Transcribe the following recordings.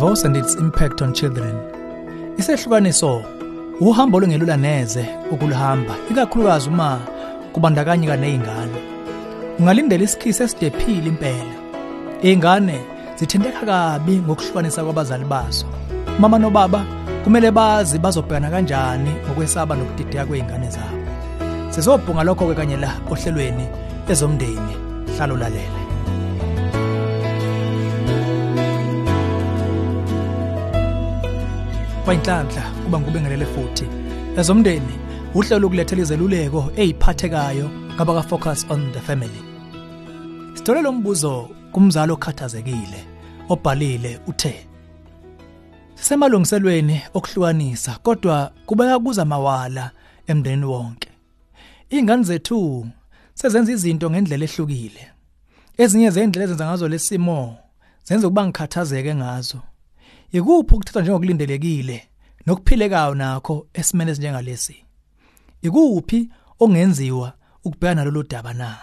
Divorce and its impact on children. Isehlukaniso uhambo olungelula neze ukuluhamba, ikakhulukazi uma kubandakanyeka nezingane. Ungalindela isikhisi esidephile impela. Izingane zithinteka kabi ngokuhlukanisa kwabazali bazo. Mama nobaba kumele bazi bazobhekana kanjani ngokwesaba nokudideka kwezingane zabo. Sizobhunga lokho ke kanye la ohlelweni ezomndeni hlalo lalele. Kwayinhlanhla kuba ngubengelele futhi ezomndeni uhlelo lokulethela izeluleko eziphathekayo ngaba ka focus on the family. Sitholela umbuzo kumzali okhathazekile obhalile uthe sisemalungiselweni okuhlukanisa kodwa kubeka kuza mawala emndeni wonke. Izingane zethu sezenza izinto ngendlela ehlukile. Ezinye zendlela ezenza ngazo lesimo zenza ukuba ngikhathazeke ngazo. Ikuphi ukuthatha njengokulindelekile nokuphilekayo nakho esimene esinjengalesi? Ikuphi ongenziwa ukubhekana nalolu daba na?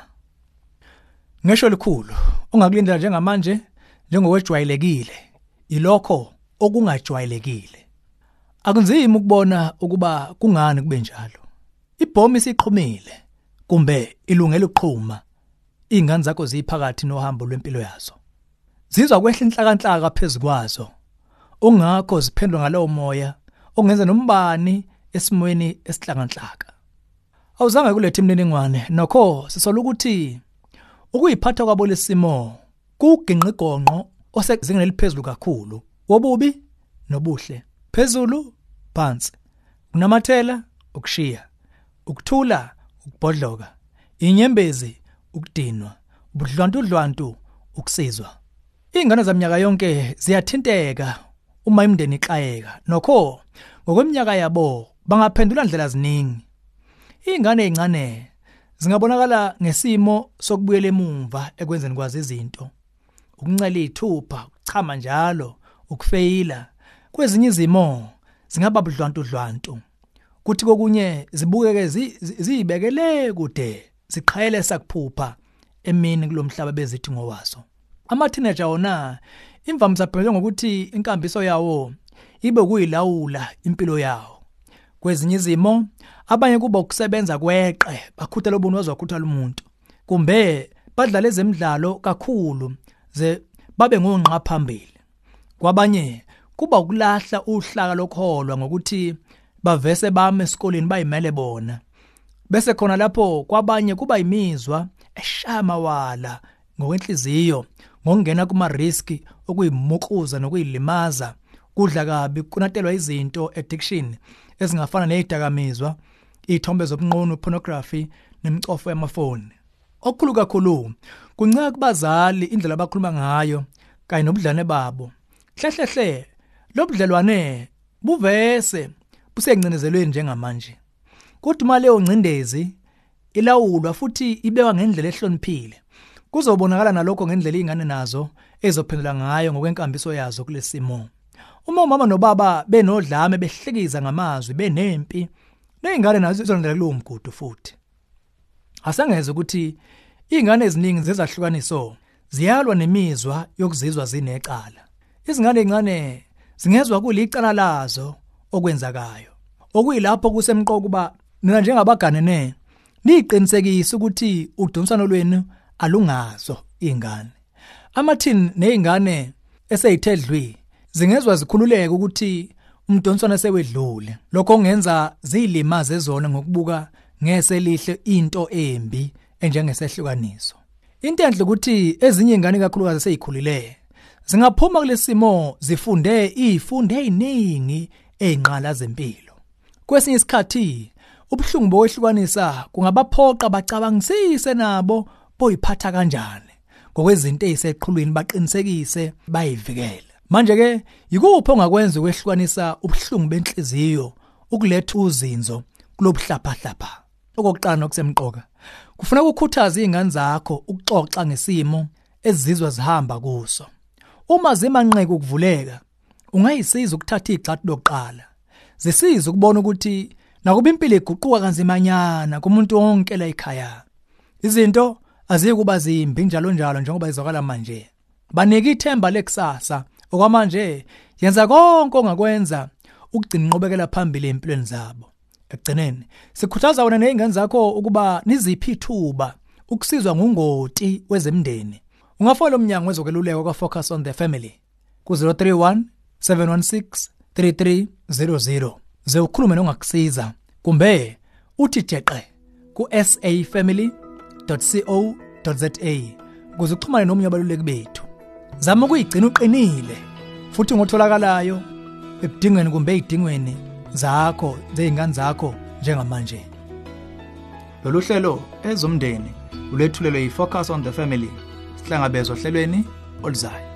Ngisho likhulu ongakulindela njengamanje njengokwejwayelekile ilokho okungajwayelekile. Akunzima ukubona ukuba kungani kube njalo. Ibhomu isiqhumile kumbe ilungela ukuqhuma. Izingane zakho ziphakathi nohambo lwempilo yazo. Zizwa kwehla inhlakanhlaka phezukwazo. Ongakho ziphendwa ngalowo moya ongenza nombani esimweni esihlanganhlaka. Awuzange kulethe imniningwane nokho sisola ukuthi ukuyiphatha kwabo lesimo kuginqigonqo osezingeni eliphezulu kakhulu wobubi nobuhle. Phezulu phansi, kunamathela ukushiya, ukuthula ukubhodloka, inyembezi ukudinwa, ubudlwantudlwantu ukusizwa. Izingane zaminyaka yonke ziyathinteka uma imndeni ixayeka nokho ngokweminyaka yabo bangaphendula indlela ziningi. Izingane ezincane zingabonakala ngesimo sokubuyela emumva ekwenzeni kwazi izinto, ukuncela ithupha, ukuchama njalo, ukufeyila. Kwezinye izimo zingaba budlwantudlwantu. Kuthi kokunye zibukeke zibekele kude, ziqhayele sakuphupha emini kulomhlaba bezithi ngowaso. Ama-teenager wona imvamisa phela ngokuthi inkambiso yawo ibe kuyilawula impilo yawo. Kwezinye izimo abanye kuba ukusebenza kweqe bakhuthela ubuntu wazokhuthala umuntu. Kumbe badlala ezemidlalo kakhulu ze babe ngonqa phambili. Kwabanye kuba ukulahla uhlaka lokholwa ngokuthi bavese bame esikoleni bayimele bona. Bese khona lapho kwabanye kuba imizwa eshamawala ngokwenhliziyo ngokungena kuma risk okuyimukuza nokuyilimaza, kudla kabi, kunatelwa izinto addiction ezingafana nezidakamizwa, izithombe zobunqunu, pornography nemicofo yamafoni. Okukhulu kakhulu kuncika kubazali indlela abakhuluma ngayo kanye nobudlane babo. Hlehle lobudlelwane buvese busengcindezelweni njengamanje. Kodwa uma leyo ngcindezi ilawulwa futhi ibekwa ngendlela ehloniphile, kuzobonakala nalokho ngendlela izingane nazo ezophendula ngayo ngokwenkambiso yazo kulesimo. Uma umama nobaba benodlame behlekiza ngamazwi benempi, nezingane nazo zizondlela kulo mgudu futhi. Asengeze ukuthi izingane eziningi zezahlukaniso ziyalwa nemizwa yokuzizwa zinecala. Izingane ezincane zingezwa kulicala lazo okwenzakayo. Okuyilapho kusemqoka kuba nina njengabaganene niqinisekise ukuthi udonsano lwenu alungazo izingane. Amathini nezingane eseyithedlwi zingezwa zikhululeka ukuthi umdonsana sewedlule. Lokho kungenza zilimaze zona ngokubuka ngese lihle into embi enjengesehlukaniso. Into enhle ukuthi ezinye izingane kakhulukazi seyikhulile zingaphuma kulesimo zifunde izifundo eziningi ezinqala zempilo. Kwesinye isikhathi ubuhlungu bokwehlukanisa kungabaphoqa bacabangisise nabo boyiphatha kanjani ngokwezinto eziseqhulwini baqinisekise bayivikele. Manje ke yikuphi ongakwenza ukwehlukanisa ubuhlungu benhliziyo ukuletha uzinzo kulobuhlaphahlapha? Okokuqala nokusemqoka kufuna ukukhuthaza izingane zakho ukuxoxa ngesimo ezizizwa zihamba kuso. Uma zimanqeka ukuvuleka ungayisiza ukuthatha igxathu lokuqala. Zisiza ukubona ukuthi nakuba impilo iguquka kanzimanyana kumuntu wonke la ekhaya. Izinto azikuba zimbi njalo njengoba izokala manje. Banike ithemba lekusasa Okwamanje yenza konke ongakwenza ukugcina inqubekela phambili empilweni zabo. Ekugcineni sikhuthaza wena nezingane zakho ukuba niziphi ithuba ukusizwa ngungoti wezemndeni. Ungafona umnyango wezokweluleka kwa-Focus on the Family ku-031 716 3300 ze ukhulume nongakusiza kumbe uthi jeqe ku-safamily.co.za ukuze uxhumane nomnye wabaluleki bethu. Zama ukuyigcina uqinile futhi ngotholakalayo ebudingweni kumbe ezidingweni zakho zezingane zakho njengamanje. Lolu hlelo ezomndeni ulethulelwe yi-Focus on the Family sihlangabezwa ohlelweni oluzayo.